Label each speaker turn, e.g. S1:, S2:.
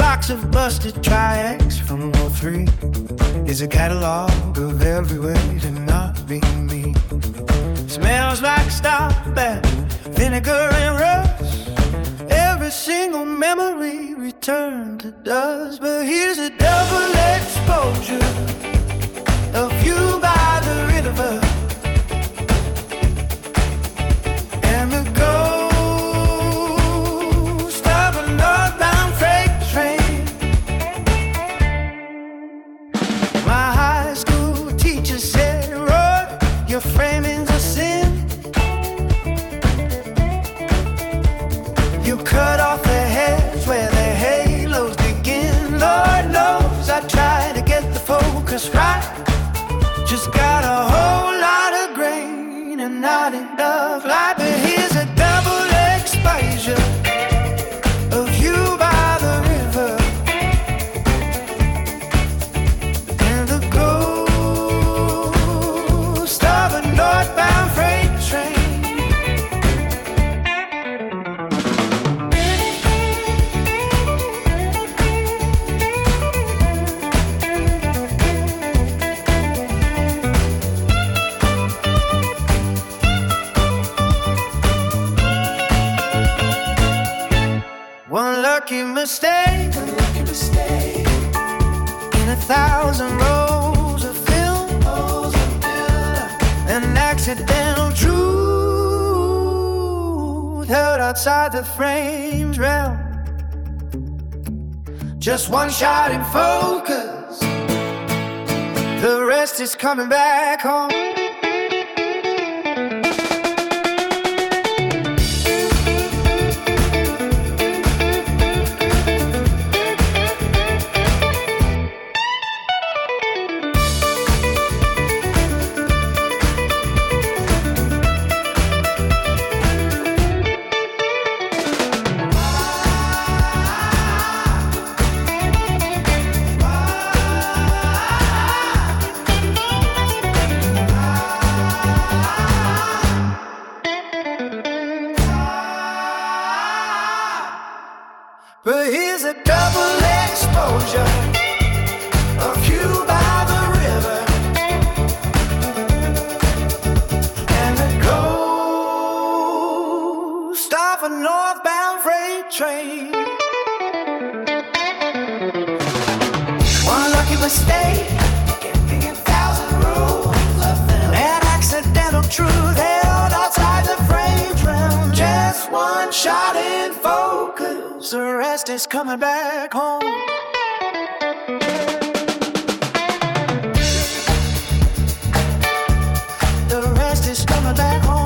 S1: box of busted triacs from '03 is a catalog of every way to not be me. Smells like stop and vinegar and rust. Every single memory returned to dust. But here's a double exposure of you by the river and the ghost of a northbound freight train. My high school teacher said, Roy, your framing's a sin. You cut off their heads where their halos begin. Lord knows I tried to get the focus right. Just got a whole lot of grain and not enough light. But here's a double exposure of you by the river and the ghost of a northbound freight train. One lucky mistake in 1,000 rolls of film, an accidental truth held outside the frame's realm. Just one shot in focus, the rest is coming back home. But here's a double exposure of you by the river and the ghost of a northbound freight train. One lucky mistake in 1,000 rules of film, an accidental truth held outside the frame's realm. Just one shot in focus, the rest is coming back home. The rest is coming back home.